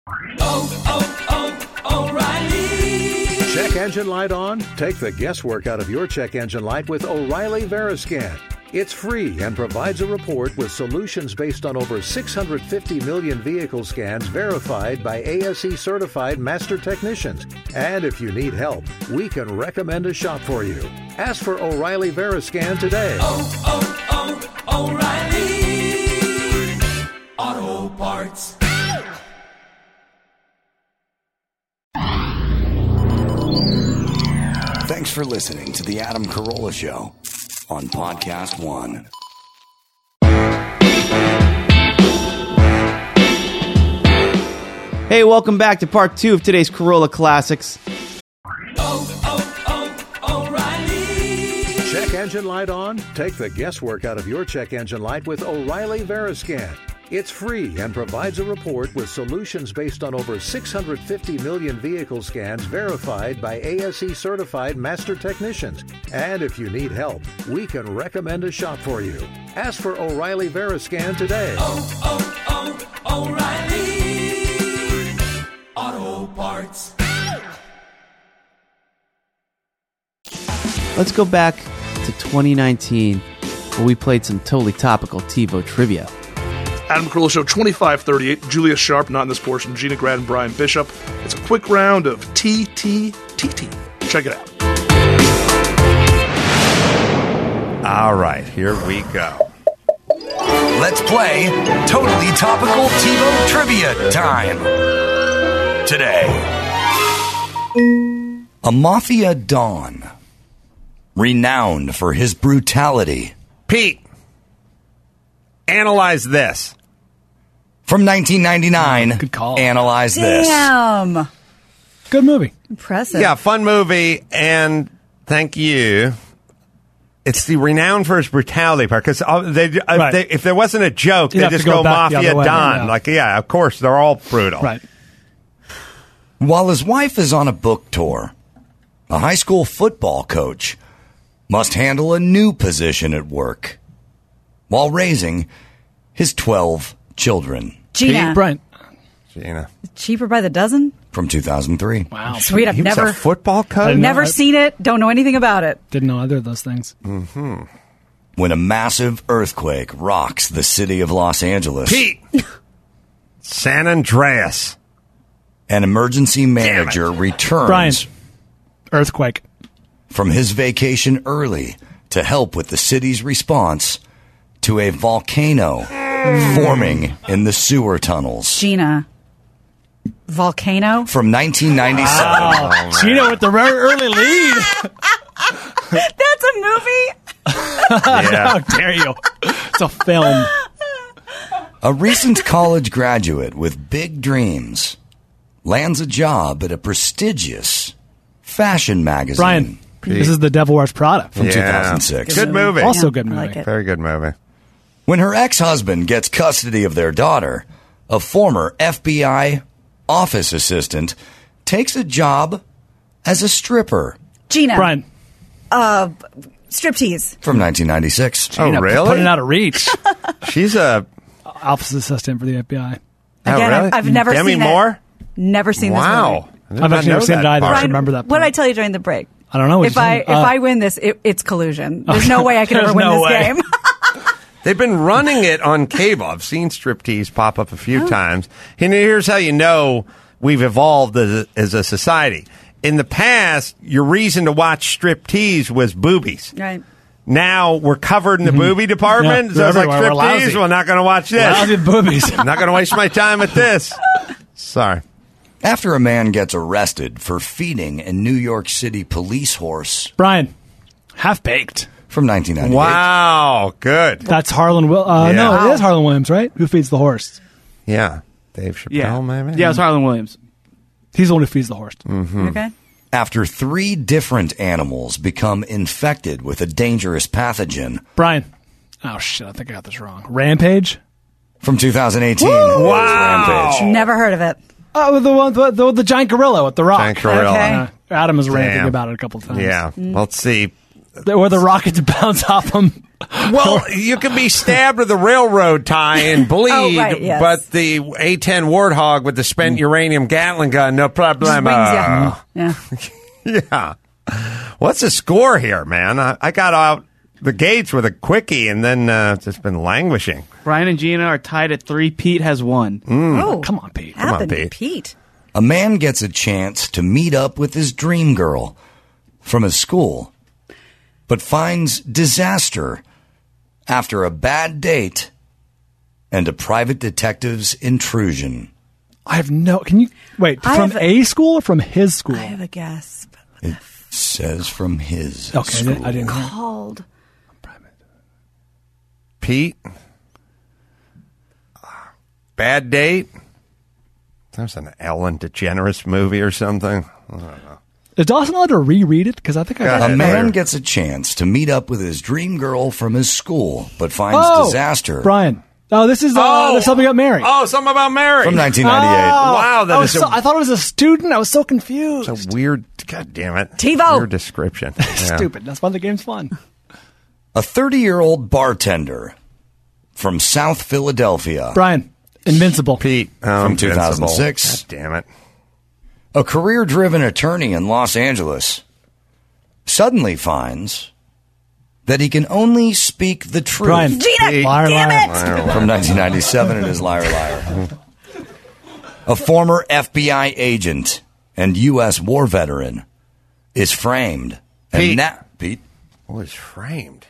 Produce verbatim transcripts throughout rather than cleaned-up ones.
oh, oh, oh, O'Reilly. Check engine light on? Take the guesswork out of your check engine light with O'Reilly Veriscan. It's free and provides a report with solutions based on over six hundred fifty million vehicle scans verified by A S E certified master technicians. And if you need help, we can recommend a shop for you. Ask for O'Reilly Veriscan today. Oh, oh, oh, O'Reilly Auto Parts. Thanks for listening to The Adam Carolla Show on Podcast One. Hey, welcome back to part two of today's Carolla Classics. Oh, oh, oh, O'Reilly. Check engine light on? Take the guesswork out of your check engine light with O'Reilly Veriscan. It's free and provides a report with solutions based on over six hundred fifty million vehicle scans verified by A S E certified master technicians. And if you need help, we can recommend a shop for you. Ask for O'Reilly Veriscan today. Oh, oh, oh, O'Reilly Auto Parts. Let's go back to twenty nineteen, where we played some totally topical TiVo trivia. Adam Carolla Show twenty-five thirty-eight. Julia Sharp, not in this portion. Gina Grad and Brian Bishop. It's a quick round of T T T T. Check it out. All right, here we go. Let's play Totally Topical TiVo Trivia Time. Today, a Mafia Don, renowned for his brutality. Pete, analyze this. From nineteen ninety-nine, Good call. Analyze this. Damn. Good movie. Impressive. Yeah, fun movie, and thank you. It's the renowned for his brutality part, because they, uh, Right. they, if there wasn't a joke, You'd they have to just go go, back the Mafia other way, Don. yeah. Like, yeah, of course, they're all brutal. Right. While his wife is on a book tour, a high school football coach must handle a new position at work while raising his twelve children. Gina. Brian. Gina. Cheaper by the dozen? From two thousand three. Wow. Sweet. I've He was never a football coach? didn't know never that. seen it. Don't know anything about it. Didn't know either of those things. When a massive earthquake rocks the city of Los Angeles, Pete! San Andreas. an emergency manager returns Brian. Earthquake. from his vacation early to help with the city's response to a volcano forming in the sewer tunnels. Gina. Volcano? From nineteen ninety-seven. Gina with the very early lead. That's a movie? How dare you? It's a film. A recent college graduate with big dreams lands a job at a prestigious fashion magazine. Brian. This is The Devil Wears Prada. From Yeah. two thousand six. Good movie. Also Yeah, good I movie. like it. Very good movie. When her ex-husband gets custody of their daughter, a former F B I office assistant takes a job as a stripper. Gina. Brian. Uh, striptease. From nineteen ninety-six. Oh, Gina, really? Putting out of reach. She's a... Office assistant for the F B I. Oh, Again, really? I've, I've never Demi seen Moore? it. Never seen Wow. this I've movie. I did not actually know never seen it that either. part. I should remember that What did I part. tell you during the break? I don't know. what If you I said. if Uh, I win this, it, it's collusion. There's no way I can There's ever win no this way. game. They've been running it on cable. I've seen striptease pop up a few times. And here's how you know we've evolved as a, as a society. In the past, your reason to watch striptease was boobies. Right. Now we're covered in the booby department. Yeah, so it's like everywhere. We're striptease. lousy. We're not going to watch this. Lousy boobies. I'm not going to waste my time with this. Sorry. After a man gets arrested for feeding a New York City police horse Brian. Half Baked. from nineteen ninety-eight. Wow. Good. That's Harlan Will. Uh, Yeah. No, it is Harlan Williams, right? Who feeds the horse? Yeah. Dave Chappelle, maybe? Yeah, it's Harlan Williams. He's the one who feeds the horse. Okay. After three different animals become infected with a dangerous pathogen Brian. Oh, shit. I think I got this wrong. Rampage? from two thousand eighteen. Wow. Rampage. Never heard of it. Oh, the one, the, the, the giant gorilla with the rock. Giant gorilla. Okay. Uh, Adam has ranting Damn. about it a couple of times. Yeah. Let's see. Or the rockets bounce off him. Well, you can be stabbed with a railroad tie and bleed, Oh, right, yes. but the A ten Warthog with the spent uranium Gatling gun, no problem. Just wings, yeah. Yeah. What's the score here, man? I, I got out the gates with a quickie and then uh, just been languishing. Brian and Gina are tied at three. Pete has one. Oh, Come on, Pete. on, happened to Pete. Pete. A man gets a chance to meet up with his dream girl from his school, but finds disaster after a bad date and a private detective's intrusion. I have no. Can you wait I from have- a school or from his school? I have a guess. It says from his Okay, I school. didn't, I didn't hear. Called. Pete? Bad date? There's an Ellen DeGeneres movie or something. I don't know. Is Dawson allowed to reread it? Because I think I Yeah. got A it. man Later. gets a chance to meet up with his dream girl from his school, but finds Oh, disaster Brian. Oh, this is uh, Oh. There's Something About Mary. Oh, something about Mary. from nineteen ninety-eight. Oh, Wow, that I, was is a- so, I thought it was a student. I was so confused. It's a weird, God damn it. TiVo. Weird description. Yeah. Stupid. That's why the game's fun. A thirty-year-old bartender from South Philadelphia, Brian, Invincible. Pete. Oh, From Invincible. two thousand six. God damn it. a career-driven attorney in Los Angeles, suddenly finds that he can only speak the truth. Brian. Gina, Liar, damn liar. it! From nineteen ninety-seven, it is Liar Liar. A former F B I agent and U S war veteran is framed. Pete. And now, Pete? Was framed.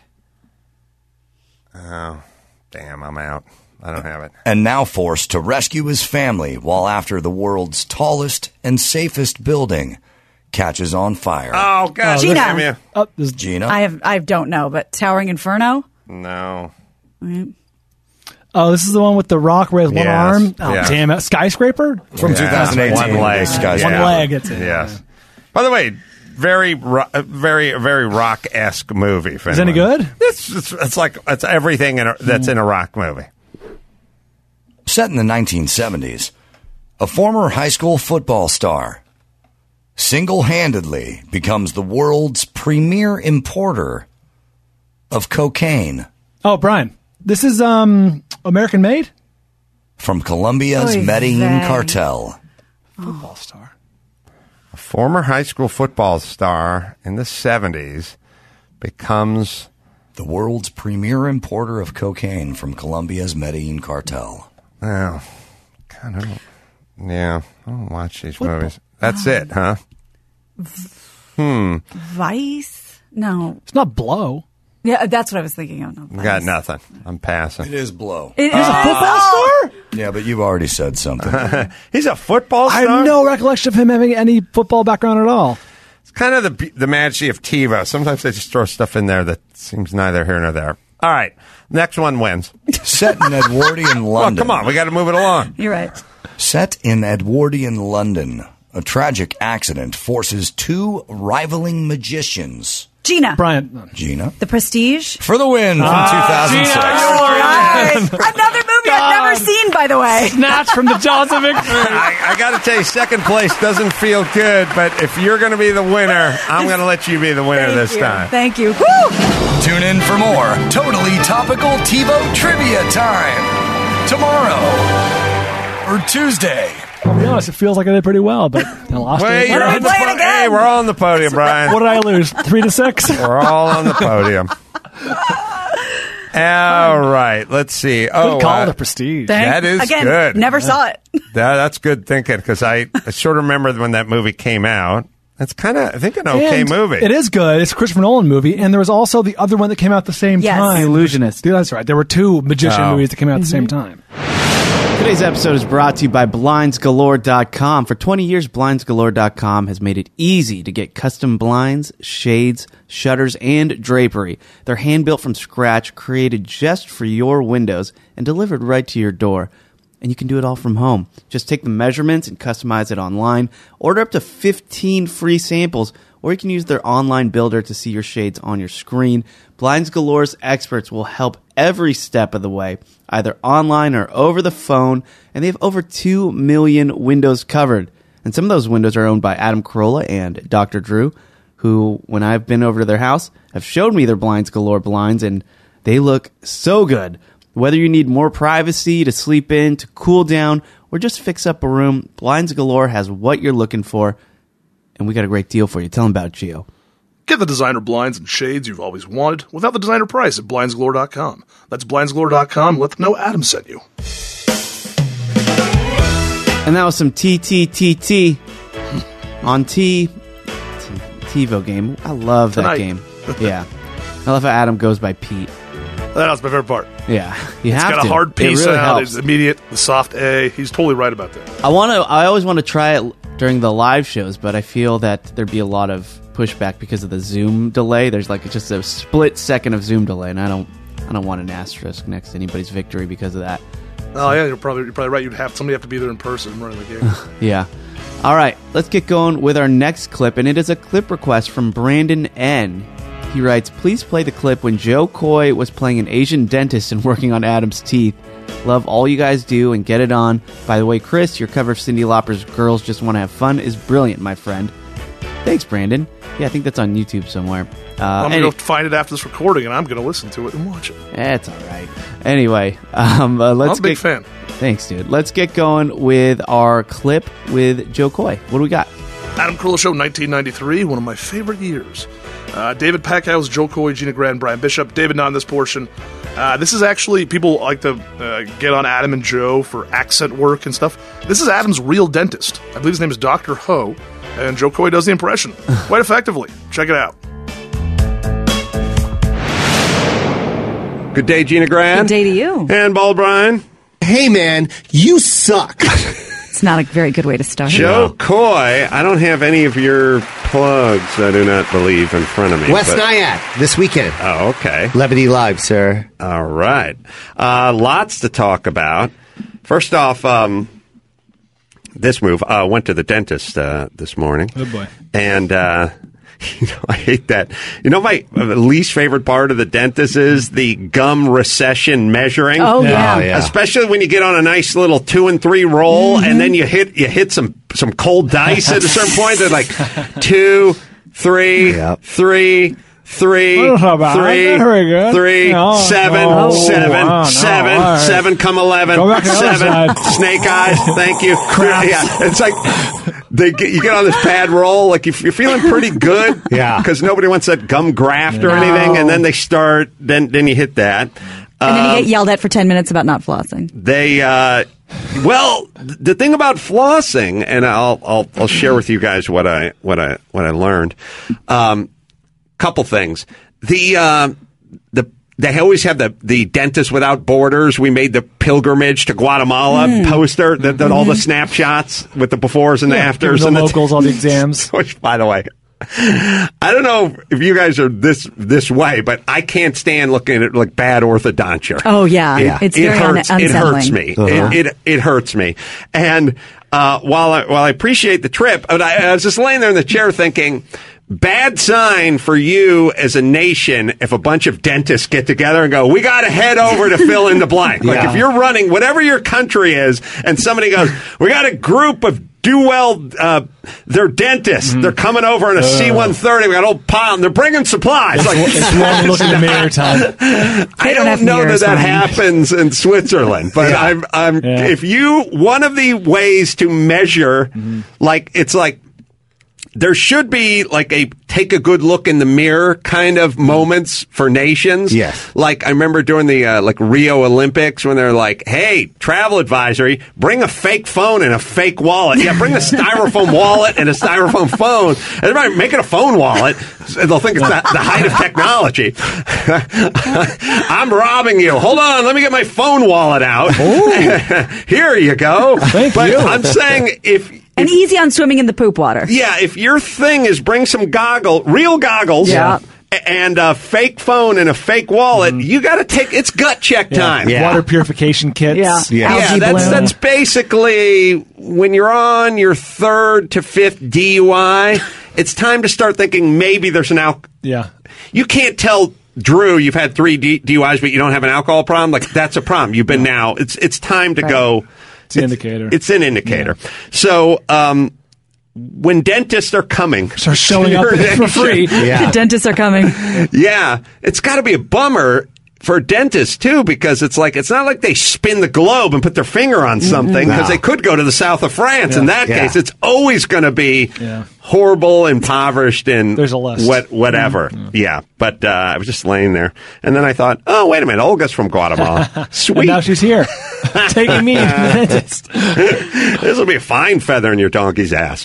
Oh, damn, I'm out. I don't have it. And now forced to rescue his family while after the world's tallest and safest building catches on fire. Oh, God Gina. damn you. Oh, this, Gina? I have. I don't know, but Towering Inferno. No. oh, this is the one with the rock where he has one Yes. arm. Oh, Yeah. damn it. Skyscraper? From two thousand eighteen. One leg. Skyscraper. One leg, it's it. Yes. By the way, very, ro- uh, very, very rock-esque movie. Is it any good? It's, it's, it's like it's everything in a, that's in a rock movie. Set in the nineteen seventies, a former high school football star single-handedly becomes the world's premier importer of cocaine Oh, Brian. This is um American Made? from Colombia's Oy Medellin vey. cartel. Football star. A former high school football star in the seventies becomes The world's premier importer of cocaine from Colombia's Medellin cartel. oh, God, I don't. Yeah, I don't watch these movies. That's it, huh? Vice. No. It's not Blow. Yeah, that's what I was thinking of. No, I got Vice. nothing. I'm passing. is blow. It is He's a football star? Yeah, but you've already said something. He's a football I star. have no recollection of him having any football background at all. It's kind of the the majesty of TiVo. Sometimes they just throw stuff in there that seems neither here nor there. All right, next one wins. Set in Edwardian Well, London. come on, we got to move it along. You're right. Set in Edwardian London, a tragic accident forces two rivaling magicians, Gina. Brian. Gina, The Prestige. for the win from Ah, two thousand six. All right. Another movie I've never seen, by the way. Snatch from the jaws of victory. I, I got to tell you, second place doesn't feel good, but if you're going to be the winner, I'm going to let you be the winner Thank this you. time. Thank you. Woo! Tune in for more totally topical TiVo trivia time tomorrow or Tuesday. I'll be honest, it feels like I did pretty well, but I lost Wait, it. you're Why on don't the we play it po- again? hey, we're all on the podium, Brian. What did I lose? Three to six? We're all on the podium. All right, let's see. Oh, Good call, uh, The Prestige. Thank- That is Again, good. Never saw it. that, that's good thinking because I, I sort of remember when that movie came out. It's kind of, I think, an okay And movie. It is good. It's a Christopher Nolan movie, and there was also the other one that came out at the same Yes. time. The Illusionist. Dude, that's right. There were two magician Oh. movies that came out at the same time. Today's episode is brought to you by Blinds Galore dot com. For twenty years, Blinds Galore dot com has made it easy to get custom blinds, shades, shutters, and drapery. They're hand-built from scratch, created just for your windows, and delivered right to your door. And you can do it all from home. Just take the measurements and customize it online. Order up to fifteen free samples, or you can use their online builder to see your shades on your screen. Blinds Galore's experts will help every step of the way, either online or over the phone, and they have over two million windows covered. And some of those windows are owned by Adam Carolla and Doctor Drew, who, when I've been over to their house, have showed me their Blinds Galore blinds, and They look so good. Whether you need more privacy to sleep in, to cool down, or just fix up a room, Blinds Galore has what you're looking for, and we got a great deal for you. Tell them about it, Gio. Get the designer blinds and shades you've always wanted without the designer price at blinds galore dot com. That's blinds galore dot com. Let them know Adam sent you. And that was some T T T T on T. TiVo game. I love Tonight. that game. Yeah. I love how Adam goes by Pete. That was my favorite part. Yeah. You It's have got to. a hard P It really sound. helps. It's immediate, the soft A. He's totally right about that. I want to. I always want to try it during the live shows, but I feel that there'd be a lot of pushback because of the Zoom delay. There's like just a split second of Zoom delay, and I don't. I don't want an asterisk next to anybody's victory because of that. Oh, yeah, you're probably, you're probably right. You'd have somebody have to be there in person running the game. Yeah. All right, let's get going with our next clip, and it is a clip request from Brandon N. He writes, please play the clip when Joe Coy was playing an Asian dentist and working on Adam's teeth. Love all you guys do and get it on. By the way, Chris, your cover of Cyndi Lauper's Girls Just Want to Have Fun is brilliant, my friend. Thanks, Brandon. Yeah, I think that's on YouTube somewhere. Uh, I'm any- going to find it after this recording, and I'm going to listen to it and watch it. That's all right. Anyway, um, uh, let's I'm a big get, fan. Thanks, dude. Let's get going with our clip with Joe Coy. What do we got? Adam Carolla Show, nineteen ninety-three, one of my favorite years. Uh, David Packhouse, Joe Coy, Gina Grad, and Brian Bishop. David not in this portion. Uh, this is actually, people like to uh, get on Adam and Joe for accent work and stuff. This is Adam's real dentist. I believe his name is Doctor Ho, and Joe Coy does the impression quite effectively. Check it out. Good day, Gina Grad. Good day to you. And Bald Brian. Hey, man, you suck. It's not a very good way to start. Joe Coy, I don't have any of your plugs, I do not believe, in front of me. West but- Nyack, this weekend. Oh, okay. Levity Live, sir. All right. Uh, lots to talk about. First off, um, this move. I uh, went to the dentist uh, this morning. Oh, boy. And, uh, you know, I hate that. You know, my least favorite part of the dentist is the gum recession measuring. Oh, yeah. Oh, yeah. Especially when you get on a nice little two and three roll, Mm-hmm. and then you hit you hit some some cold dice at a certain point. They're like two, three, Yep. three, three, Oh, not bad. three, Very good. three, No, seven, no. seven, Wow, no. seven, All right. seven, come eleven, Go back to the other seven, side. snake eyes. Thank you. Craps. Yeah, it's like they get, you get on this pad roll, like if you're feeling pretty good, Yeah. because nobody wants that gum graft or No. anything, and then they start, then then you hit that. And then you Um, get yelled at for ten minutes about not flossing. They, uh, well, the thing about flossing, and I'll, I'll, I'll share with you guys what I, what I, what I learned. Um, couple things. The, uh, the, they always have the, the Dentist Without Borders. We made the pilgrimage to Guatemala poster, the, the, all the snapshots with the befores and the afters. The and the locals, all the exams. Which, by the way, I don't know if you guys are this this way, but I can't stand looking at like bad orthodontia. Oh, yeah. It, It's it very hurts. un- It hurts unsettling. me. Uh-huh. It, it it hurts me. And uh, while I while I appreciate the trip, but I, I was just laying there in the chair thinking, bad sign for you as a nation if a bunch of dentists get together and go, we got to head over to fill in the blank. Like Yeah. if you're running, whatever your country is, and somebody goes, we got a group of do well, uh, they're dentists. They're coming over in a C one thirty. We got old pile, and they're bringing supplies. Like, It's long look in the mirror time. I They don't don't have know that mirrors, that Ryan. happens in Switzerland, but I'm, I'm, Yeah. if you, one of the ways to measure, like, it's like, there should be like a take a good look in the mirror kind of moments for nations. Yes. Like I remember during the uh, like Rio Olympics when they're like, "Hey, travel advisory, bring a fake phone and a fake wallet. Yeah, bring a styrofoam wallet and a styrofoam phone. Everybody make it a phone wallet. They'll think it's the, the height of technology. I'm robbing you. Hold on, let me get my phone wallet out. Here you go. Thank but you. I'm saying if And easy on swimming in the poop water. yeah, if your thing is bring some goggle, real goggles, Yeah. a- and a fake phone and a fake wallet, you got to take it's gut check time. Yeah. Water purification kits. Yeah. Yeah. Yeah, Algae that's bloom. that's basically when you're on your third to fifth D U I, it's time to start thinking maybe there's an al. Yeah. You can't tell Drew you've had three D- DUIs, but you don't have an alcohol problem. Like that's a problem. You've been now. It's it's time to Right. go. It's an indicator. It's an indicator. So um, when dentists are coming, Start showing up to your for free. nation, Yeah. The dentists are coming. Yeah, it's got to be a bummer for dentists too, because it's like it's not like they spin the globe and put their finger on something, because No. they could go to the south of France. Yeah. In that Yeah. case, it's always going to be Yeah. horrible, impoverished, and There's a list. what whatever. Yeah, but uh, I was just laying there, and then I thought, oh wait a minute, Olga's from Guatemala. Sweet. And now she's here, taking me to the dentist. This will be a fine feather in your donkey's ass.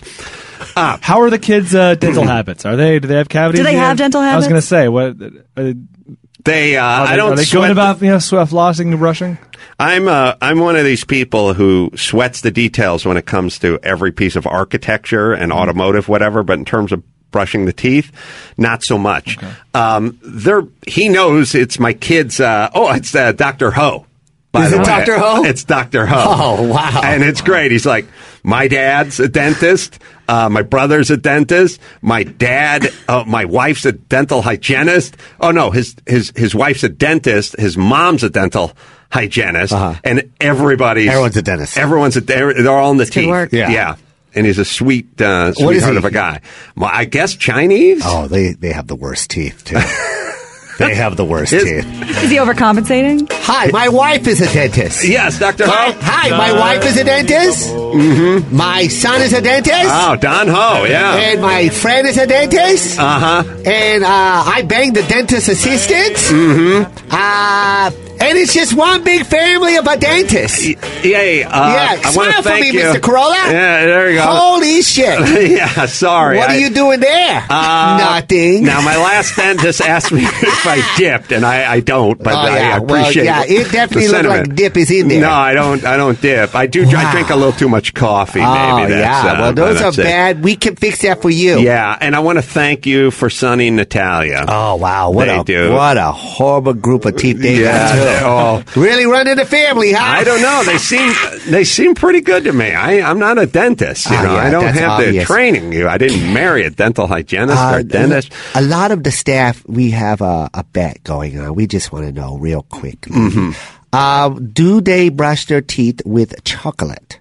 How are the kids' uh, dental habits? Are they? Do they have cavities? Do they yet? have dental I was habits? going to say what. Are they, They, uh, are they, I don't are they sweat good the- about you know sw- flossing and brushing? I'm uh, I'm one of these people who sweats the details when it comes to every piece of architecture and automotive, whatever. But in terms of brushing the teeth, not so much. Okay. Um, they're he knows it's my kid's. Uh, oh, it's uh, Doctor Ho. By Is the it way. Doctor Ho? It's Doctor Ho. Oh, wow. And it's great. He's like, my dad's a dentist. Uh, my brother's a dentist. My dad, uh, my wife's a dental hygienist. Oh no, his his his wife's a dentist. His mom's a dental hygienist, Uh-huh. and everybody's Everyone's a dentist. Everyone's a they're, they're all in the good teeth. work. Yeah. yeah. And he's a sweet, uh, What is sweetheart he? of a guy. Well, I guess Chinese. Oh, they, they have the worst teeth, too. They have the worst Is- teeth. Is he overcompensating? Hi, my wife is a dentist. Yes, Doctor Hi, Ho. hi, my wife is a dentist. Mm-hmm. My son is a dentist. Oh, Don Ho. Yeah. And my friend is a dentist. Uh huh. And uh, I banged the dentist assistant. Mm-hmm. Uh, and it's just one big family of a dentist. Yeah. Uh, Yeah, I smile want to for thank me, you, Mister Corolla. Yeah, there you go. Holy shit. Yeah, sorry. What I- are you doing there? Uh, Nothing. Now, my last dentist asked me if I dipped, and I, I don't, but Oh, I yeah. Well, appreciate yeah, the- it definitely the looked like sentiment. dip is in there. No, I don't. I don't dip. I do. I Wow. drink a little too much coffee. Oh, Maybe. That's, yeah. uh, Well, those are that's it. bad. We can fix that for you. Yeah, and I want to thank you for sunning Natalia. Oh, wow. What They a do. what a horrible group of teeth they Yeah, they all- got, too. Really running the family, huh? I don't know. They seem they seem pretty good to me. I, I'm not a dentist. You Ah, know, yeah, I don't that's have obvious. the training. You, I didn't marry a dental hygienist Uh, or a dentist. A lot of the staff, we have a, a bet going on. We just want to know real quick. Mm-hmm. Uh, do they brush their teeth with chocolate?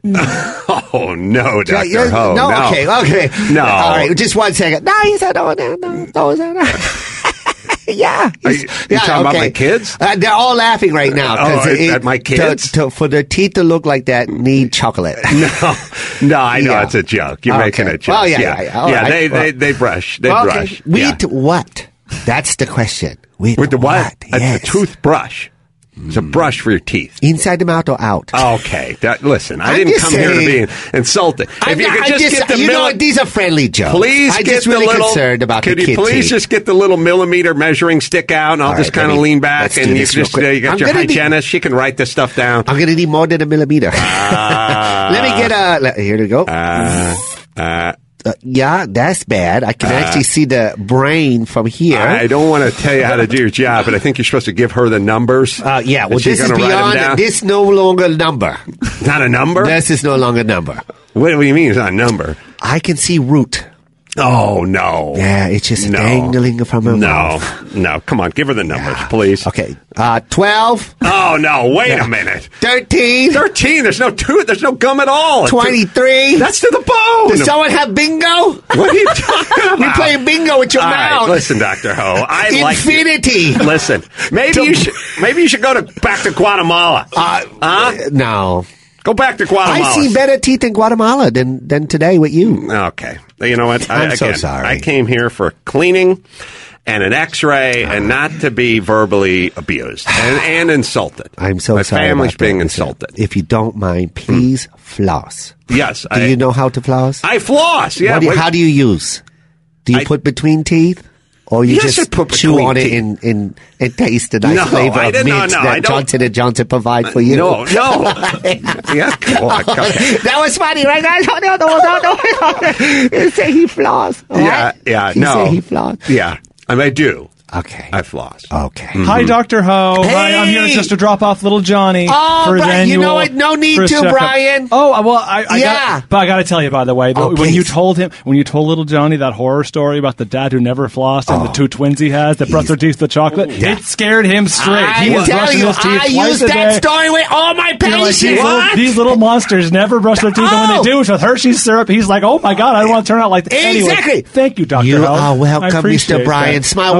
Oh no, Doctor Yeah, Ho. no, okay, okay. No. All right, just one second. No, he said no, no, no, no, no, no. Yeah. Are you- you talking about my kids? Uh, they're all laughing right now. 'cause Oh, it- at my kids? To, to, for their teeth to look like that, need chocolate. No, no, I know Yeah. it's a joke. You're Okay. making a joke. Oh, yeah, yeah, yeah. All yeah. right. They, Well- they they brush. They Okay. brush. With Yeah. what? That's the question. With, With the what? A, a Yes. toothbrush. It's a brush for your teeth. Inside the mouth or out? Okay. That, listen, I I'm didn't just come here to saying- be insulted. I'm If you not- could I'm just, just- get the you know milli- what? These are friendly jokes. Please I'm get just the really little. concerned about could the you kid please teeth. just get the little millimeter measuring stick out, and I'll All just right, kind of let me- lean back, let's do and you this can real just quick. uh, you got I'm your gonna need- hygienist. She can write this stuff down. I'm going to need more than a millimeter. Uh, Let me get a. le- Here we go. Uh, uh, Uh, yeah, that's bad. I can actually see the brain from here. I don't want to tell you how to do your job, but I think you're supposed to give her the numbers. uh, yeah, well, And she's this is gonna write 'em down. beyond. This no longer number. Not a number? This is no longer number. What do you mean it's not a number? I can see root. Oh, no. Yeah, it's just No. dangling from her No, mouth. no. Come on, give her the numbers, please. Okay, uh, twelve, Oh, no. Wait Yeah. a minute. thirteen, thirteen. There's no two. There's no gum at all. twenty-three. That's to the bone. Does someone have bingo? What are you talking about? You're playing bingo with your All right, mouth. listen, Doctor Ho. I like you. Infinity. Listen, maybe To- you should. Maybe you should go to back to Guatemala. Uh, Huh? No. Go back to Guatemala. I've seen better teeth in Guatemala than, than today with you. Okay. You know what? I, I'm so again, sorry. I came here for cleaning and an X-ray, and not to be verbally abused and, and insulted. I'm so My sorry. family's about that, being Mister insulted. If you don't mind, please floss. Yes. Do I, you know how to floss? I floss. Yeah. What do you- what- how do you use? Do you I- put between teeth? Or you Yes, I just put chew between on it teeth. and, and, and taste the nice No, flavor I of didn't- no, mint no, I that don't- Johnson and Johnson provide for you? No, no. Yeah. Go on, okay. That was funny, right, guys? No, no, no, no, no. He said he floss. all Yeah, right? yeah, He no. said he floss. Yeah. I mean, I do. Okay. I floss. Okay. Hi, Doctor Ho. Hi, I'm here Hey! just to drop off little Johnny. Oh, for his Brian, you annual- know what? No need for his to, checkup. Brian. Oh, well, I, I Yeah. got, but I got to tell you, by the way, the, Oh, when you please. told him, when you told little Johnny that horror story about the dad who never flossed and the two twins he has that brush their teeth with chocolate, Yeah. it scared him straight. I'm he was telling brushing you, his teeth I twice use a that day. story with all my You know, like patients. these, little, these little monsters never brush their teeth, and when Oh. they do, it's with Hershey's syrup. He's like, "Oh my god, I don't want to turn out like this." Anyway, Exactly. thank you, Doctor You Ho. are I welcome, appreciate Mister Brian. that. Smile one more Okay. time for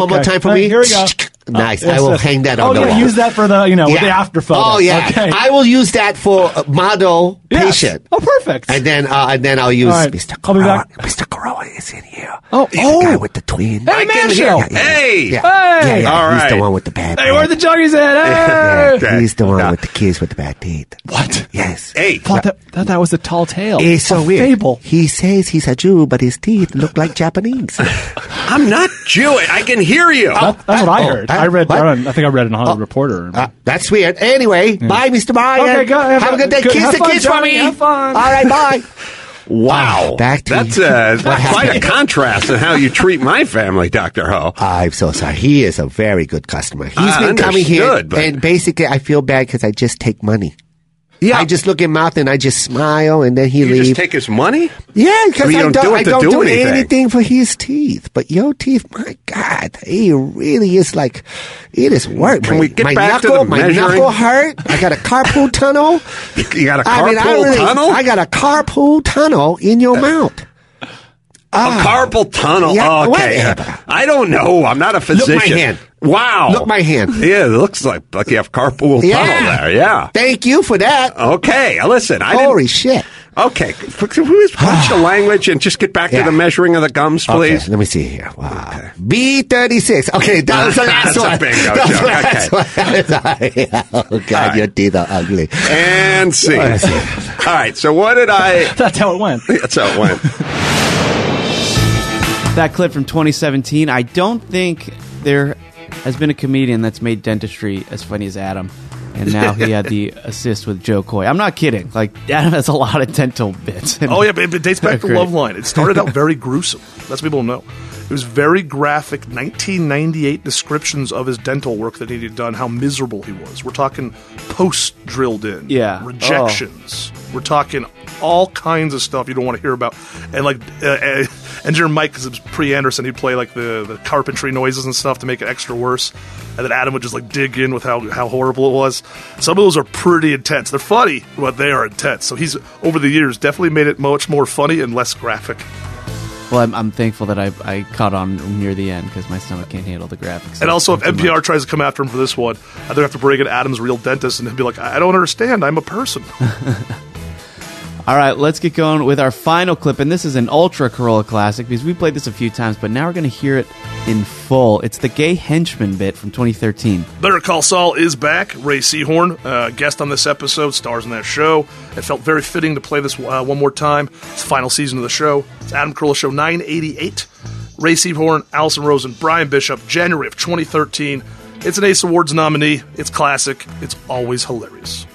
for All right, me? here we go. Nice. Oh, yes, I will yes. hang that oh, on the yeah, wall. use that for the, you know, with the after photo. Oh yeah, Okay. I will use that for uh, model Yes. patient. Oh, perfect. And then, uh, and then I'll use All right. Mister I'll be Corolla. back. Mister Corolla is in here. Oh, He's oh. the guy with the twin. Hey, I can Mancho. hear. Yeah, yeah, Hey. yeah, Hey. yeah, yeah. All He's the right. one with the bad. Hey, where the juggies at? Yeah, Hey! Okay. he's the one Yeah. with the kids with the bad teeth. What? Yes. Hey. Thought that, thought that was a tall tale. It's so a weird. Fable. He says he's a Jew, but his teeth look like Japanese. I'm not Jewish. I can hear you. That, that's what I Oh, heard. uh, I read. what? I, don't- I think I read it in a Hollywood Reporter. Uh, that's weird. Anyway, bye, Mister Bryan. Okay, go- have Have a a- good day. good- Kiss have the fun, kids for Johnny. me. Have fun. All right, bye. Wow. Oh, back to That's you. uh, What quite a happened? contrast in how you treat my family, Doctor Ho. I'm so sorry. He is a very good customer. He's I been coming here, understood, but- and basically, I feel bad because I just take money. Yeah. I just look at mouth and I just smile, and then he You leaves. just take his money? Yeah, because You I don't don't, do it I to don't do do anything. anything for his teeth. But your teeth, my God, he really is like, it is work. Can my, we get my back to knuckle, the my measuring? knuckle hurt. I got a carpool tunnel. You got a I carpool mean, I really, tunnel? I got a carpool tunnel in your mouth. a carpal tunnel. Yeah, Oh, okay. whatever. I don't know. I'm not a physician. Look my hand. Wow. Look my hand. Yeah, it looks like like you have carpool Yeah. tunnel there. Yeah. Thank you for that. Okay. Listen, I Holy didn't. shit. Okay. Can we just watch the language and just get back Yeah. to the measuring of the gums, please? Okay, let me see here. Wow. B thirty-six. Okay, that was the last That's a one. bingo That was joke. the last one. Oh, God, your teeth are ugly. And see. Let's see. All right. So what did I? That's how it went. That's how it went. That clip from twenty seventeen, I don't think there has been a comedian that's made dentistry as funny as Adam. And now he had the assist with Joe Coy. I'm not kidding. Like, Adam has a lot of dental bits. Oh, yeah, but it dates back to Great. Loveline. It started out very gruesome. That's what people don't know. It was very graphic, nineteen ninety-eight descriptions of his dental work that he had done, how miserable he was. We're talking posts drilled in. Yeah. Rejections. We're talking all kinds of stuff you don't want to hear about. And, like, uh, uh, Engineer Mike, because it was pre-Anderson, he'd play, like, the, the carpentry noises and stuff to make it extra worse. And then Adam would just, like, dig in with how, how horrible it was. Some of those are pretty intense. They're funny, but they are intense. So he's, over the years, definitely made it much more funny and less graphic. Well, I'm, I'm thankful that I, I caught on near the end because my stomach can't handle the graphics. And also, if Too N P R much. tries to come after him for this one, they're have to bring in Adam's real dentist, and he'll be like, "I don't understand. I'm a person." All right, let's get going with our final clip. And this is an ultra Corolla classic because we played this a few times, but now we're going to hear it in full. It's the gay henchman bit from twenty thirteen. Better Call Saul is back. Ray Seahorn, uh, guest on this episode, stars in that show. It felt very fitting to play this uh, one more time. It's the final season of the show. It's Adam Carolla Show nine eighty-eight. Ray Seahorn, Allison Rosen, Brian Bishop, January of twenty thirteen. It's an Ace Awards nominee. It's classic. It's always hilarious.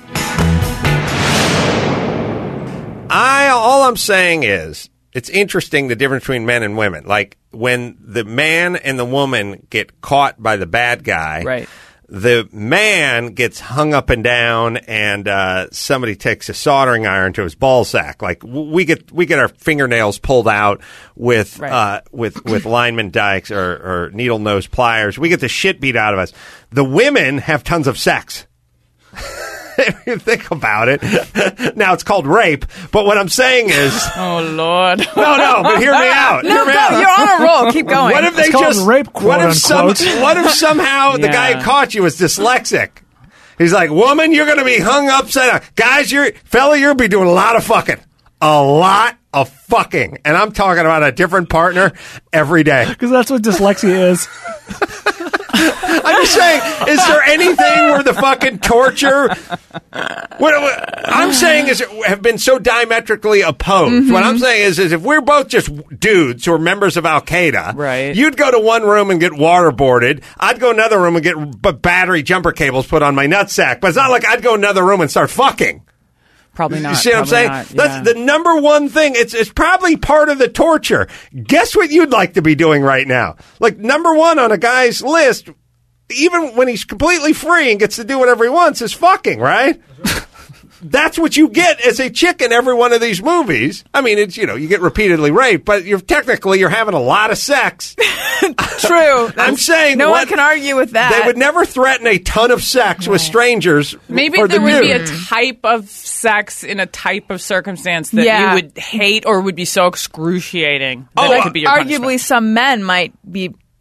I all I'm saying is it's interesting the difference between men and women. Like when the man and the woman get caught by the bad guy, Right. the man gets hung up and down, and uh, somebody takes a soldering iron to his ball sack. Like w- we get we get our fingernails pulled out with Right. uh, with with lineman dikes or, or needle nose pliers. We get the shit beat out of us. The women have tons of sex. If you think about it. Now it's called rape, but what I'm saying is, Oh, Lord. no, no, but hear me out. No, hear me go. out. You're on a roll. Keep going. What if they It's called just rape, What if quote, some? unquote. What if somehow the guy Yeah. who caught you was dyslexic? He's like, woman, you're going to be hung upside down. Guys, you're fella, you'll be doing a lot of fucking, a lot of fucking, and I'm talking about a different partner every day. Because that's what dyslexia is. I'm just saying, is there anything where the fucking torture? What, what I'm saying is, have been so diametrically opposed. Mm-hmm. What I'm saying is, is if we're both just dudes who are members of Al Qaeda, Right. You'd go to one room and get waterboarded. I'd go another room and get b- battery jumper cables put on my nutsack. But it's not like I'd go another room and start fucking. Probably not. You see what I'm Probably saying? not, That's yeah. the number one thing. It's it's probably part of the torture. Guess what you'd like to be doing right now? Like number one on a guy's list, even when he's completely free and gets to do whatever he wants, is fucking, right? That's what you get as a chick in every one of these movies. I mean, it's, you know, you get repeatedly raped, but you're technically you're having a lot of sex. True. I'm That's- saying no what- one can argue with that. They would never threaten a ton of sex with strangers. Maybe for there the would be dude. a type of sex in a type of circumstance that Yeah. you would hate or would be so excruciating that Oh, it could be your Arguably, punishment. some men might be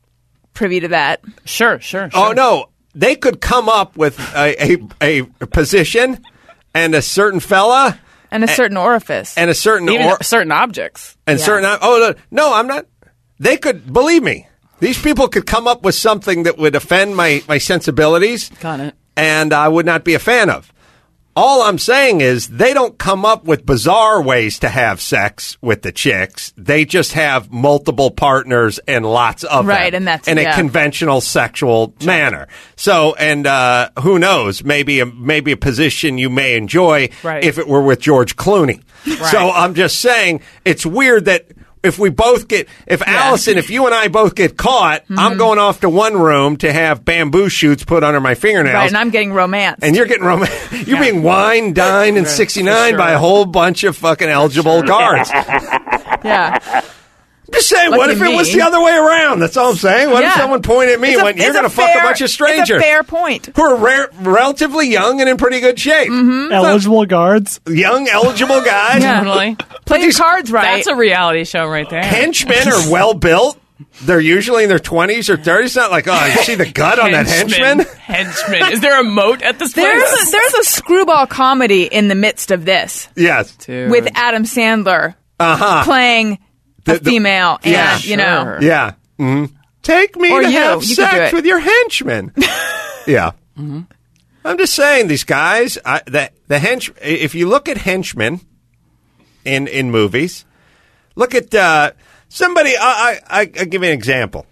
privy to that. Sure, sure, sure. Oh, no. They could come up with a, a, a position and a certain fella. And a certain orifice. And a certain... Even or- certain objects. And Yeah. certain... Oh, no, no, I'm not... They could... Believe me. These people could come up with something that would offend my, my sensibilities. Got it. And I would not be a fan of. All I'm saying is they don't come up with bizarre ways to have sex with the chicks. They just have multiple partners and lots of Right, them and that's- in a yeah. conventional sexual manner. So, and uh, who knows? Maybe a maybe a position you may enjoy Right. if it were with George Clooney. So I'm just saying it's weird that. If we both get, if Allison, if you and I both get caught, Mm-hmm. I'm going off to one room to have bamboo shoots put under my fingernails. Right, and I'm getting romanced. And you're getting rom- you're Yeah. being wined, dined, and For sixty-nine sure. by a whole bunch of fucking eligible guards. yeah. I'm just saying, what Lucky if it me. was the other way around? That's all I'm saying. What if Yeah. someone pointed at me It's and a- went, "You're it's going to fuck fair- a bunch of It's strangers a fair point. who are rare, relatively young and in pretty good shape, Eligible guards. young eligible guys." Yeah. Totally. Play your cards right. That's a reality show right there. Henchmen are well built. They're usually in their twenties or thirties. It's not like, oh, you see the gut on that henchman? Henchman. Is there a moat at this place? There's a, there's a screwball comedy in the midst of this Yes. Dude. with Adam Sandler Uh-huh. playing The- a the- female, and Yeah, you know, sure. Yeah. hmm Take me Or to you. have You could do sex it. with your henchmen. Yeah. I'm just saying, these guys, I, the, the hench, if you look at henchmen in, in movies, look at uh, somebody, I, I, I, I'll give you an example.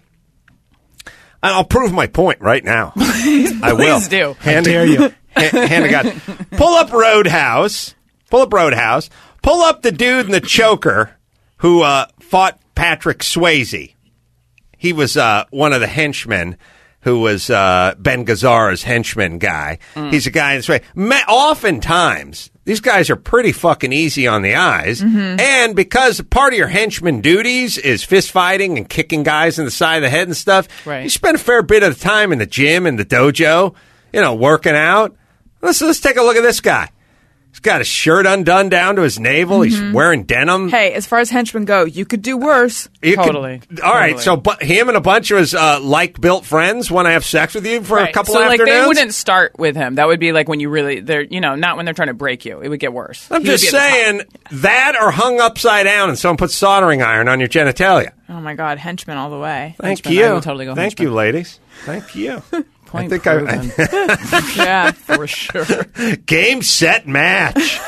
And I'll prove my point right now. I will. Please do. Hand dare you. Hand, hand of God. Pull up Roadhouse. Pull up Roadhouse. Pull up the dude in the choker who uh, fought Patrick Swayze. He was uh, one of the henchmen who was uh, Ben Gazzara's henchman guy. Mm. He's a guy in this way. Ma- oftentimes, these guys are pretty fucking easy on the eyes. Mm-hmm. And because part of your henchman duties is fist fighting and kicking guys in the side of the head and stuff, Right. you spend a fair bit of the time in the gym and the dojo, you know, working out. Let's, let's take a look at this guy. He's got his shirt undone down to his navel. He's wearing denim. hey, as far as henchmen go, you could do worse. You could- Totally. all right, Totally. so bu- him and a bunch of his uh, like-built friends want to have sex with you for a Right. couple so, like, afternoons? they wouldn't start with him. That would be like when you really, they're, you know, not when they're trying to break you. It would get worse. I'm He would just be at the top. saying that or hung upside down and someone put soldering iron on your genitalia. Oh my God, henchmen all the way. Thank Henchman, you. I would totally go Thank henchman. you, ladies. Thank you. Point I think proven. I, Yeah. For sure. game, set, match.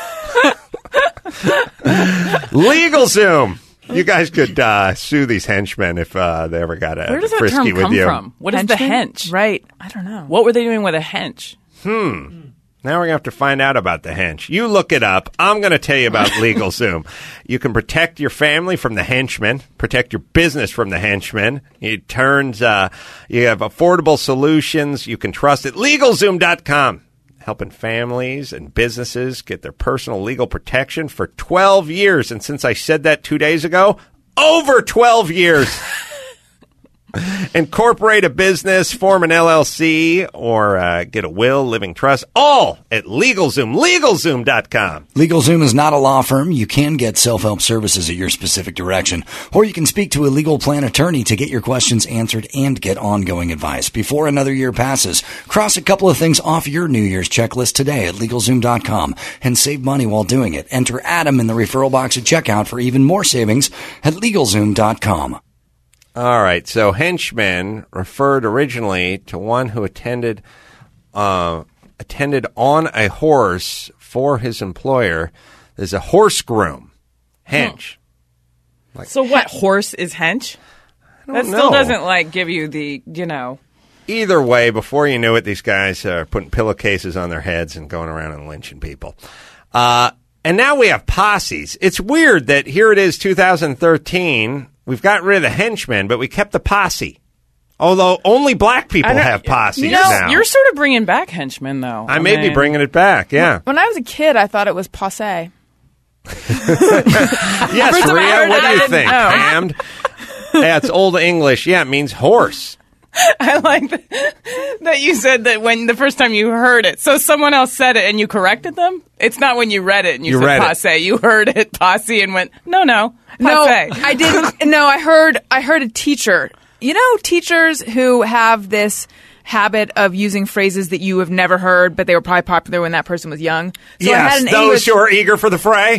LegalZoom. You guys could uh, sue these henchmen if uh, they ever got a Where does that frisky term with come you. from? What is the Henchmen? hench? Right. I don't know. What were they doing with a hench? Now we're going to have to find out about the hench. You look it up. I'm going to tell you about LegalZoom. You can protect your family from the henchmen, protect your business from the henchmen. It turns, uh, you have affordable solutions. You can trust it. LegalZoom dot com. Helping families and businesses get their personal legal protection for twelve years. And since I said that two days ago, over twelve years. Incorporate a business, form an L L C, or uh, get a will, living trust, all at LegalZoom. LegalZoom dot com. LegalZoom is not a law firm. You can get self-help services at your specific direction, or you can speak to a legal plan attorney to get your questions answered and get ongoing advice before another year passes. Cross a couple of things off your New Year's checklist today at LegalZoom dot com and save money while doing it. Enter Adam in the referral box at checkout for even more savings at LegalZoom dot com. All right, so henchman referred originally to one who attended uh, attended on a horse for his employer. There's a horse groom, hench. So what? Horse is hench? I That don't still know. doesn't like give you the, you know. Either way, before you knew it, these guys are putting pillowcases on their heads and going around and lynching people. Uh, and now we have posses. It's weird that here it is, two thousand thirteen. We've got rid of the henchmen, but we kept the posse. Although only black people I don't- have posses you know, now. You're sort of bringing back henchmen, though. I may be mean, bringing it back, yeah. When I was a kid, I thought it was passe. Yes, First time I Rhea, heard what it, do I you didn't think? know. Hammed? Yeah, it's Old English. Yeah, it means horse. I like that, that you said that when the first time you heard it. So someone else said it and you corrected them? It's not when you read it and you, You said read it. passe. You heard it, posse, and went, no, no, No, passe. I didn't. No, I heard. I heard a teacher you know, teachers who have this habit of using phrases that you have never heard, but they were probably popular when that person was young. So I yes, had an those English... who are eager for the fray.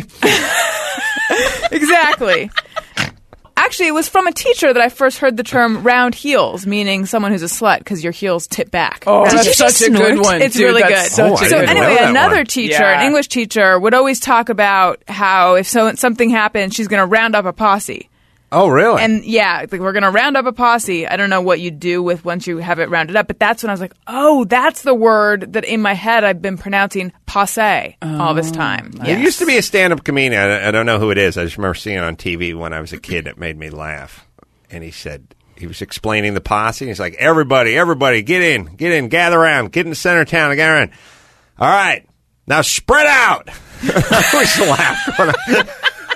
Exactly. Actually, it was from a teacher that I first heard the term round heels, meaning someone who's a slut because your heels tip back. Oh, That's that's just such a good one. It's dude. really That's good. Oh, I So didn't know anyway, that another one. teacher, Yeah. an English teacher, would always talk about how if so something happened, she's going to round up a posse. Oh, really? And yeah, like we're going to round up a posse. I don't know what you do with once you have it rounded up, but that's when I was like, oh, that's the word that in my head I've been pronouncing passe all this time. There used to be a stand-up comedian. I I don't know who it is. I just remember seeing it on T V when I was a kid. It made me laugh. And he said, he was explaining the posse. He's like, everybody, everybody, get in, get in, gather around, get in the center of town, gather around. All right, now spread out. I always laughed when I,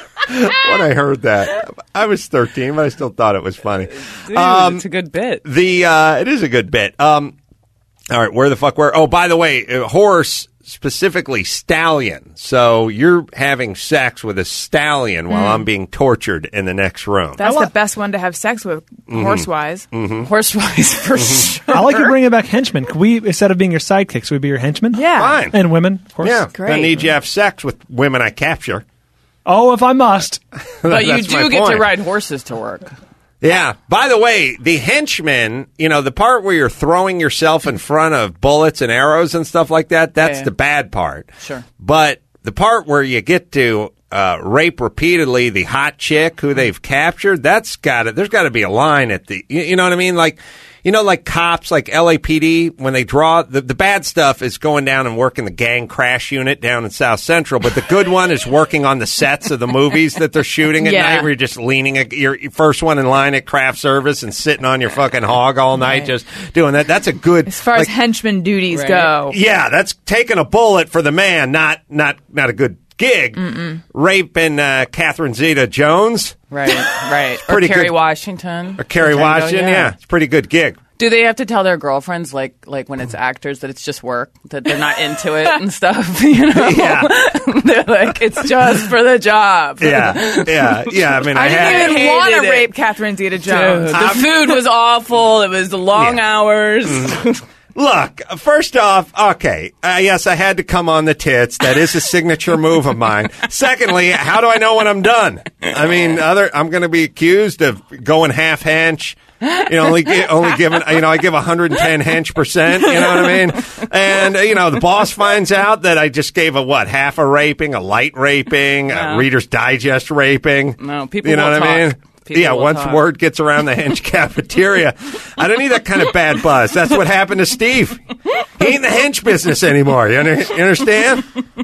when I heard that. I was thirteen, but I still thought it was funny. Dude, Um, it's a good bit. The uh, it is a good bit. Um, all right, where the fuck were? Oh, by the way, uh, horse, specifically stallion. So you're having sex with a stallion while I'm being tortured in the next room. That's the best one to have sex with, horse-wise. Mm-hmm. Horse-wise, for sure. I like you bringing back henchmen. Could we, instead of being your sidekicks, we be your henchmen? Yeah. Fine. And women, of course. Yeah, Great. I need you to have sex with women I capture. Oh, if I must. But you That's my do get point. to ride horses to work. Yeah. By the way, the henchmen, you know, the part where you're throwing yourself in front of bullets and arrows and stuff like that, that's Yeah. the bad part. Sure. But the part where you get to uh, rape repeatedly the hot chick who they've captured, that's got to, there's got to be a line at the, you, you know what I mean? Like, you know, like cops, like L A P D, when they draw, the, the bad stuff is going down and working the gang crash unit down in South Central, but the good one is working on the sets of the movies that they're shooting at Yeah. night where you're just leaning, at, you're you're first one in line at craft service and sitting on your fucking hog all night Right. just doing that. That's a good... As far like, as henchman duties Right. go. yeah, that's taking a bullet for the man, not not not a good gig. Mm-mm. Raping uh, Catherine Zeta-Jones Right, right. Or pretty Kerry good- Washington. or Kerry Django, Washington, yeah. it's a pretty good gig. Do they have to tell their girlfriends, like, like when it's actors, that it's just work, that they're not into it and stuff? You know, Yeah. they're like, it's just for the job. Yeah, yeah, yeah. I mean, I, I had didn't even hated want to it. rape Catherine Zeta-Jones. The food was awful. It was the long Yeah. hours. Look, first off, okay, uh, yes, I had to come on the tits. That is a signature move of mine. Secondly, how do I know when I'm done? I mean, other I'm going to be accused of going half hench. You know, only gi- only giving you know I give one hundred ten hench percent. You know what I mean? And uh, you know the boss finds out that I just gave a what half a raping, a light raping, a No. Reader's Digest raping. No, people You know will what I mean? talk. People yeah, will once talk. word gets around the hench cafeteria, I don't need that kind of bad buzz. That's what happened to Steve. He ain't in the hench business anymore. You, under, you understand?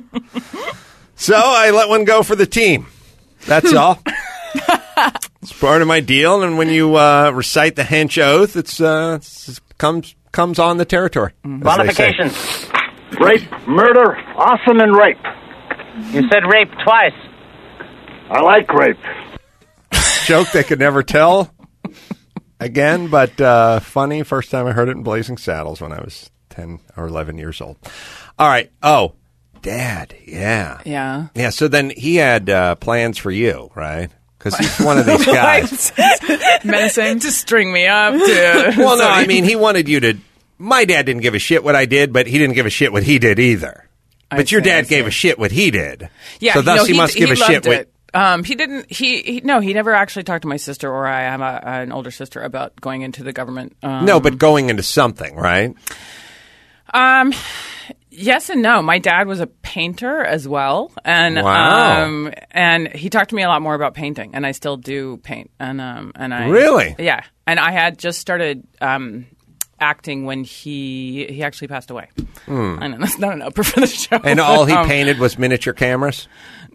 So I let one go for the team. That's all. It's part of my deal, and when you uh, recite the hench oath, it's, uh, it's comes comes on the territory. as they say. Qualifications. Rape, murder, arson, and rape. You said rape twice. I like rape. Joke they could never tell again, but uh, funny. First time I heard it in Blazing Saddles when I was ten or eleven years old. All right. Oh, Dad. Yeah. Yeah. Yeah. So then he had uh, plans for you, right? Because he's one of these guys. Menacing to string me up. To, Well, no, I mean, he wanted you to. My dad didn't give a shit what I did, but he didn't give a shit what he did either. I But your see, I dad see. gave a shit what he did. Yeah, So thus no, he, must give a loved shit what. it. Um, he didn't. He, he no. He never actually talked to my sister or I. I'm a, an older sister about going into the government. Um, No, but going into something, right? Um, yes and no. My dad was a painter as well, and Wow. um, and he talked to me a lot more about painting, and I still do paint, and um, and I Really? yeah, and I had just started um acting when he he actually passed away. I know that's not an upper for the show, Hmm. And all he Um, painted was miniature cameras?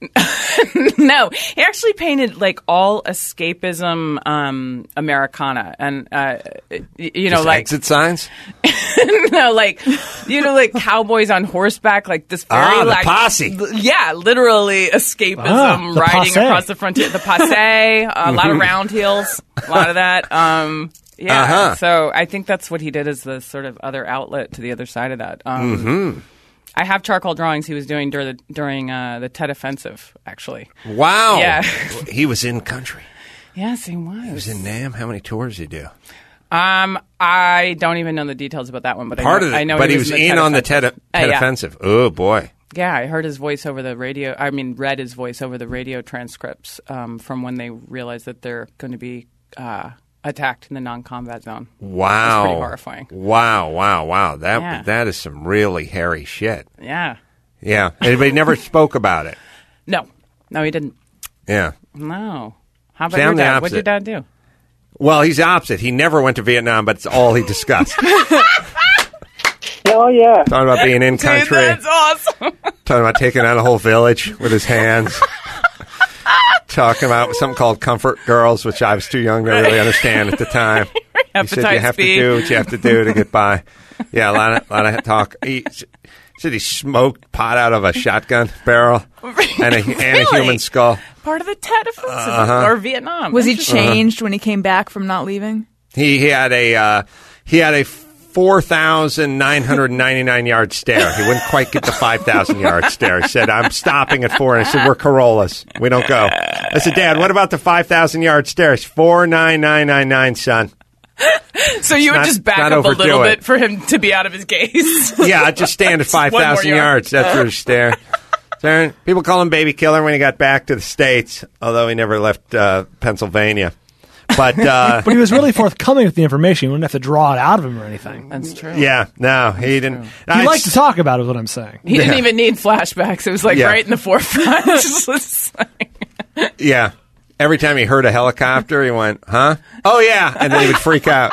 No, he actually painted like all escapism um, Americana, and uh, y- you know, Just like exit signs? no, like you know, like cowboys on horseback, like this very Ah, the like posse. l- yeah, literally escapism, Ah, the riding passe. across the frontier, the passe, a lot of round heels, a lot of that. Um, yeah, Uh-huh. so I think that's what he did as the sort of other outlet to the other side of that. Um, Mm-hmm. I have charcoal drawings he was doing during the, during uh, the Tet Offensive, actually. Wow. Yeah. He was in country. Yes, he was. He was in Nam. How many tours did he do? Um, I don't even know the details about that one, but Part I know, of it, I know but he he was, was in, in the on the Ted, Ted, uh, Ted yeah. Offensive. Oh, boy. Yeah, I heard his voice over the radio. I mean, read his voice over the radio transcripts um, from when they realized that they're going to be uh, attacked in the non-combat zone. Wow. It's pretty horrifying. Wow, wow, wow. That Yeah. that is some really hairy shit. Yeah. Yeah. Anybody never spoke about it. No. No, he didn't. Yeah. No. How about See, your I'm the dad? What did your opposite. dad do? Well, he's the opposite. He never went to Vietnam, but it's all he discussed. Oh, yeah. Talking about being in country. Dude, that's awesome. Talking about taking out a whole village with his hands. Talking about something called Comfort Girls, which I was too young to really understand at the time. He said you Appetite have speed. to do what you have to do to get by. Yeah, a lot of, lot of talk. He s- said he smoked pot out of a shotgun barrel and a, and a Really? human skull. Part of the Tet Offensive Uh-huh. or Vietnam. Was he Interesting. changed when he came back from not leaving? He, he had a uh, he had a four thousand nine hundred ninety-nine yard stare. He wouldn't quite get the five thousand yard stare. He said, "I'm stopping at four." And I said, "We're Corollas. We don't go." I said, "Dad, what about the five thousand yard stare?" It's four nine nine nine nine, son. So you would Not- just back not up a overdo little it. bit for him to be out of his gaze. Yeah, I'd just stand at five One more thousand yard. yards. That's where he stare. So, people call him Baby Killer when he got back to the States, although he never left uh, Pennsylvania. But uh, But he was really forthcoming with the information. You wouldn't have to draw it out of him or anything. That's true. yeah, no, he didn't. He I- liked to talk about it, is what I'm saying. He didn't Yeah. even need flashbacks. It was like Yeah. right in the forefront. Just like- Yeah. Every time he heard a helicopter, he went, huh? Oh, yeah. And then he would freak out.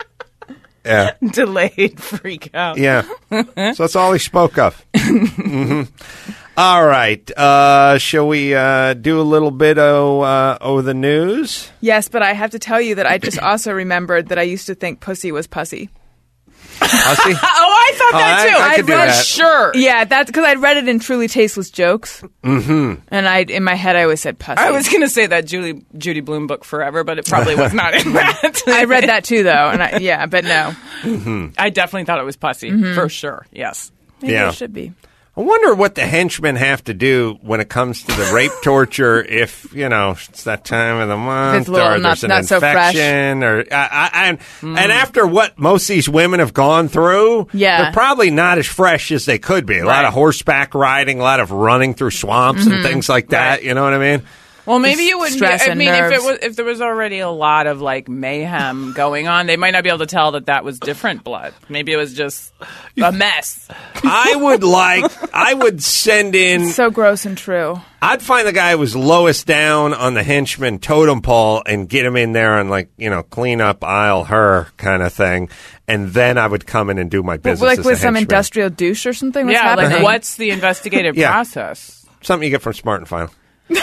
Yeah. Delayed freak out. Yeah. So that's all he spoke of. hmm All right. Uh, shall we uh, do a little bit of, uh, of the news? Yes, but I have to tell you that I just also remembered that I used to think pussy was pussy. Pussy? Oh, I thought Oh, that I- too. I could do read that. sure. Yeah, that's because I'd read it in Truly Tasteless Jokes, Mm-hmm. and I in my head I always said pussy. I was going to say that Judy Judy Blume book forever, but it probably was not in that. I read that too, though, and I, yeah, but no, Mm-hmm. I definitely thought it was pussy Mhm. for sure. Yes. maybe Yeah. it should be. I wonder what the henchmen have to do when it comes to the rape torture. If you know it's that time of the month, It's a little or not- there's an not so fresh. infection, or I, I, and Mm. and after what most of these women have gone through, Yeah. they're probably not as fresh as they could be. A lot Right. of horseback riding, a lot of running through swamps Mhm. and things like that. You know what I mean? Well, maybe you wouldn't. Be, stress I and mean, if nerves. it was, if there was already a lot of like mayhem going on, they might not be able to tell that that was different blood. Maybe it was just a mess. I would like. I would send in. So gross and true. I'd find the guy who was lowest down on the henchman totem pole and get him in there and, like, you know, clean up aisle her kind of thing. And then I would come in and do my business. Like as with a some henchman. industrial douche or something. What's yeah, happening? like what's the investigative Yeah. process? Something you get from Smart and Final.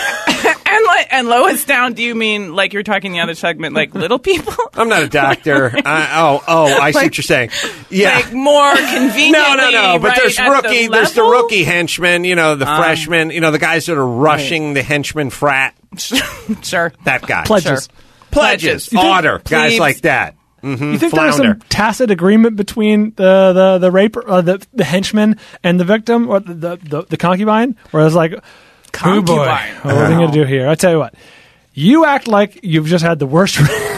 And like, and lowest down, do you mean like you're talking the other segment, like little people? I'm not a doctor. I, oh, oh, I see Like- what you're saying. Yeah. Like more conveniently. no, no, no. But right there's at rookie. The there's the level? rookie henchmen. You know, the Um, freshmen. You know, the guys that are rushing the henchman frat. Sure. That guy. Pledges. Sure. Pledges. Pledges. You think- Otter. Guys Plebes. like that. Mm-hmm. You think there was Flounder. some tacit agreement between the the the raper, uh, the the henchman, and the victim, or the the, the, the concubine? Where it was like, oh boy, Concubine. what are we going to do here? I tell you what, you act like you've just had the worst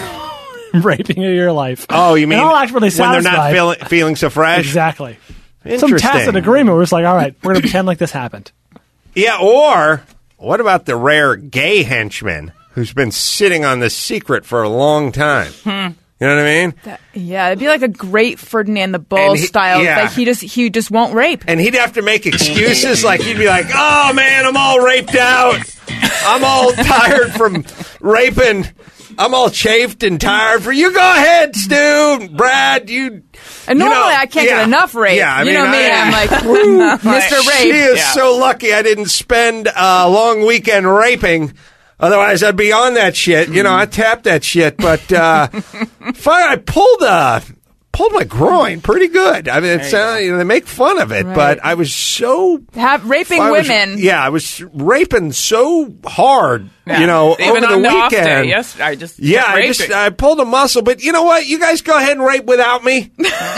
raping of your life. Oh, you mean and I'll act really when they're not satisfied. feeling, feeling so fresh? Exactly. Some Interesting. tacit agreement where it's like, all right, we're going to pretend like this happened. Yeah, or what about the rare gay henchman who's been sitting on this secret for a long time? You know what I mean? That- yeah, it'd be like a great Ferdinand the Bull And he- style. yeah. Like he just he just won't rape. And he'd have to make excuses, like he'd be like, "Oh man, I'm all raped out. I'm all tired from raping. I'm all chafed and tired. For you, go ahead, Stu, Brad. You." And you normally know, I can't yeah. get enough rape. Yeah, I you mean, know me. I- I'm like "Woo, Mister She Rape. is Yeah. so lucky I didn't spend a long weekend raping. Otherwise, I'd be on that shit. You know, I tapped that shit. But uh, fine, I pulled uh, pulled my groin pretty good. I mean, it's, uh, you know, they make fun of it, Right. but I was so Have raping I was- women. yeah, I was raping so hard. Yeah. You know, Even over on the the off weekend. day, yes, I just Yeah, kept I raping. just I pulled a muscle, but you know what? You guys go ahead and rape without me.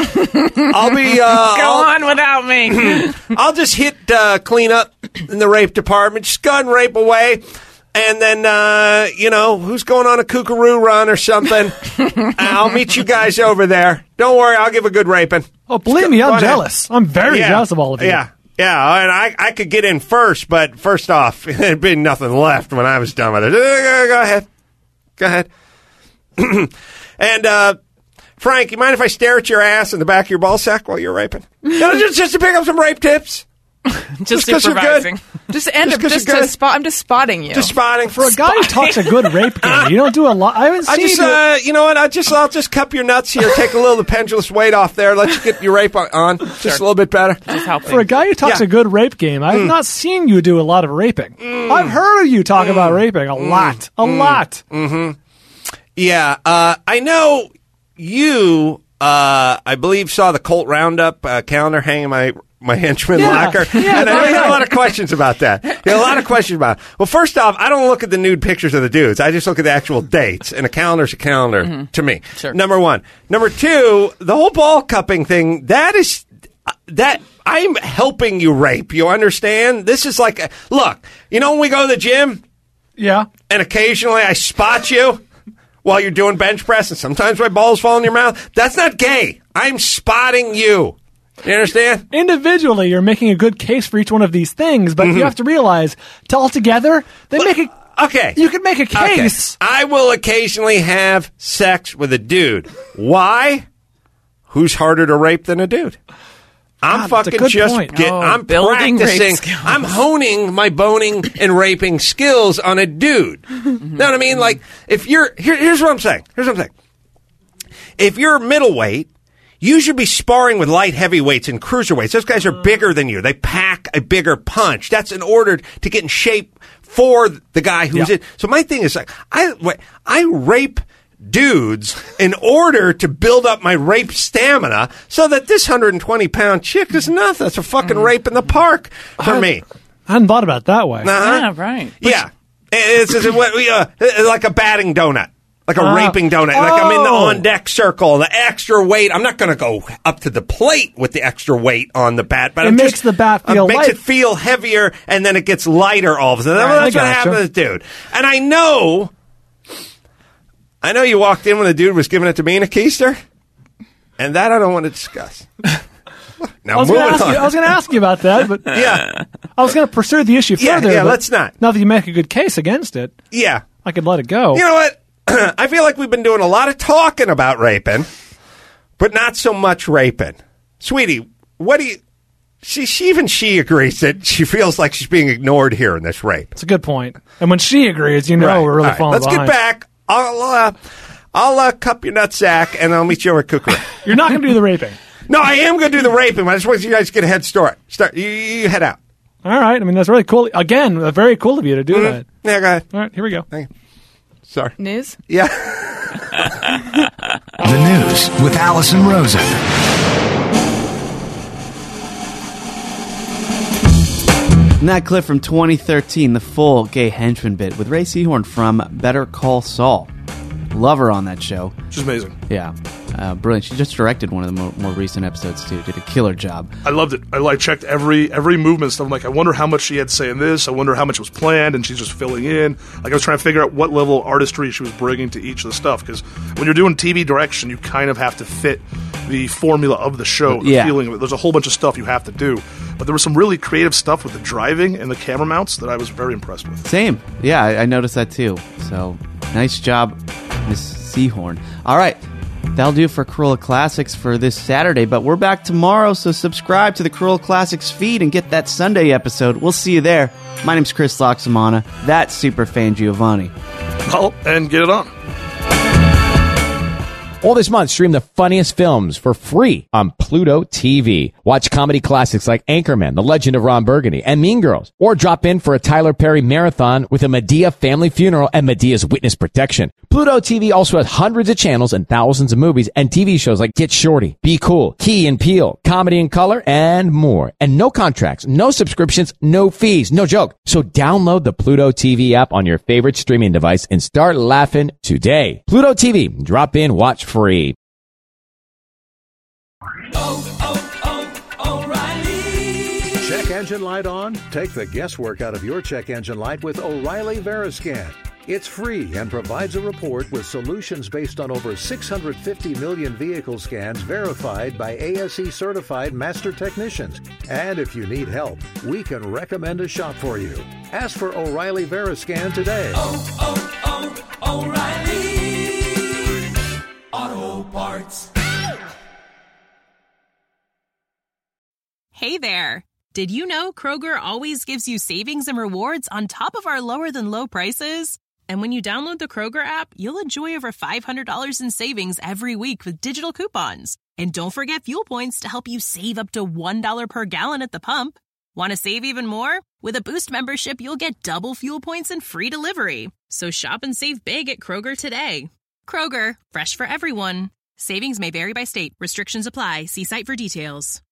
I'll be uh, Go I'll, on without me. I'll just hit uh, clean up in the rape department. Just go and rape away. and then, uh, you know, who's going on a kookaroo run or something? I'll meet you guys over there. Don't worry, I'll give a good raping. Oh, believe me, I'm jealous. I'm very yeah. jealous of all of you. Yeah, yeah, and I, I could get in first, but first off, there'd be nothing left when I was done with it. Go ahead. Go ahead. And, uh, Frank, you mind if I stare at your ass in the back of your ball sack while you're raping? You know, just, just to pick up some rape tips. Just because you're good. Just end Just up 'cause just you're to good. spot. I'm just spotting you. Just spotting. For a guy who talks a good rape game, you don't do a lot. I haven't I seen just, you. uh, you know what? I just, I'll just cup your nuts here, take a little of the pendulous weight off there, let you get your rape on, on just a little bit better. Just helping. For a guy who talks Yeah. a good rape game, I've Mm. not seen you do a lot of raping. I've heard of you talk about raping a lot. A lot. Mm-hmm. Yeah, uh, I know you, uh, I believe, saw the Colt Roundup uh, calendar hanging in my my henchman Yeah. locker. Yeah, and I know you yeah. had a lot of questions about that. You had a lot of questions about it. Well, first off, I don't look at the nude pictures of the dudes. I just look at the actual dates, and a calendar's a calendar Mm-hmm. to me. Sure. Number one. Number two, the whole ball cupping thing, that is... That I'm helping you rape. You understand? This is like, a, look, you know when we go to the gym? Yeah. And occasionally I spot you while you're doing bench press, and sometimes my balls fall in your mouth. That's not gay. I'm spotting you. You understand? Individually, you're making a good case for each one of these things, but Mhm. you have to realize, to all together, they make a. Okay. You can make a case. Okay. I will occasionally have sex with a dude. Why? Who's harder to rape than a dude? I'm God, that's a fucking good just point. get, Oh, I'm building rape practicing. skills. I'm honing my boning and raping skills on a dude. You know what I mean? Like, if you're here, here's what I'm saying. Here's what I'm saying. If you're middleweight, you should be sparring with light heavyweights and cruiserweights. Those guys are bigger than you. They pack a bigger punch. That's in order to get in shape for the guy who's Yeah. in. So my thing is like, I I rape dudes in order to build up my rape stamina so that this one hundred twenty pound chick is nothing. That's a fucking rape in the park for I- me. I hadn't thought about it that way. Uh-huh. Yeah, right. Yeah. It's, it's, it's, uh, like a batting donut. Like a Ah. raping donut. Like I'm in the Oh. on-deck circle. The extra weight. I'm not going to go up to the plate with the extra weight on the bat. But It I'm makes just, the bat uh, feel makes light. it feel heavier, and then it gets lighter all of a sudden. Right, That's I what gotcha. happened to this dude. And I know... I know you walked in when the dude was giving it to me in a keister, and that I don't want to discuss. Now, I was moving going to ask on. you, I was going to ask you about that, but yeah, I was going to pursue the issue Yeah, further. yeah, but let's not. Now that you make a good case against it, yeah. I could let it go. You know what? I feel like we've been doing a lot of talking about raping, but not so much raping. Sweetie, what do you... She, she even she agrees that she feels like she's being ignored here in this rape. It's a good point. And when she agrees, you know Right. we're really All right, falling let's behind. get back. I'll, uh, I'll uh, cup your nutsack, and I'll meet you over at Kookaroo. You're not going to do the raping. No, I am going to do the raping, but I just want you guys to get a head start. Start. You, you head out. All right. I mean, that's really cool. Again, uh, very cool of you to do that. Yeah, go ahead. All right, here we go. Thank you. Sorry. News? Yeah. The news with Allison Rosen. And that clip from twenty thirteen, the full gay henchman bit with Ray Seahorn from Better Call Saul. Love her on that show. She's amazing. Yeah. Uh, brilliant. She just directed one of the more, more recent episodes, too. Did a killer job. I loved it. I like checked every every movement and stuff. I'm like, I wonder how much she had to say in this. I wonder how much was planned, and she's just filling in. Like I was trying to figure out what level of artistry she was bringing to each of the stuff. Because when you're doing T V direction, you kind of have to fit the formula of the show, the Yeah. feeling of it. There's a whole bunch of stuff you have to do. But there was some really creative stuff with the driving and the camera mounts that I was very impressed with. Same. Yeah, I, I noticed that, too. So, nice job, Miss Seahorn. All right. That'll do for Cruella Classics for this Saturday, but we're back tomorrow, so subscribe to the Cruella Classics feed and get that Sunday episode. We'll see you there. My name's Chris Loxamana. That's Superfan Giovanni. Oh, and get it on. All this month, stream the funniest films for free on Pluto T V. Watch comedy classics like Anchorman, The Legend of Ron Burgundy, and Mean Girls. Or drop in for a Tyler Perry marathon with a Medea family funeral and Medea's witness protection. Pluto T V also has hundreds of channels and thousands of movies and T V shows like Get Shorty, Be Cool, Key and Peele, Comedy in Color, and more. And no contracts, no subscriptions, no fees, no joke. So download the Pluto T V app on your favorite streaming device and start laughing today. Pluto T V. Drop in, watch free. Check engine light on? Take the guesswork out of your check engine light with O'Reilly Veriscan. It's free and provides a report with solutions based on over six hundred fifty million vehicle scans verified by A S E certified master technicians. And if you need help, we can recommend a shop for you. Ask for O'Reilly Veriscan today. Oh, oh, oh, O'Reilly Auto Parts. Hey there. Did you know Kroger always gives you savings and rewards on top of our lower than low prices? And when you download the Kroger app, you'll enjoy over five hundred dollars in savings every week with digital coupons. And don't forget fuel points to help you save up to one dollar per gallon at the pump. Want to save even more? With a Boost membership, you'll get double fuel points and free delivery. So shop and save big at Kroger today. Kroger, fresh for everyone. Savings may vary by state. Restrictions apply. See site for details.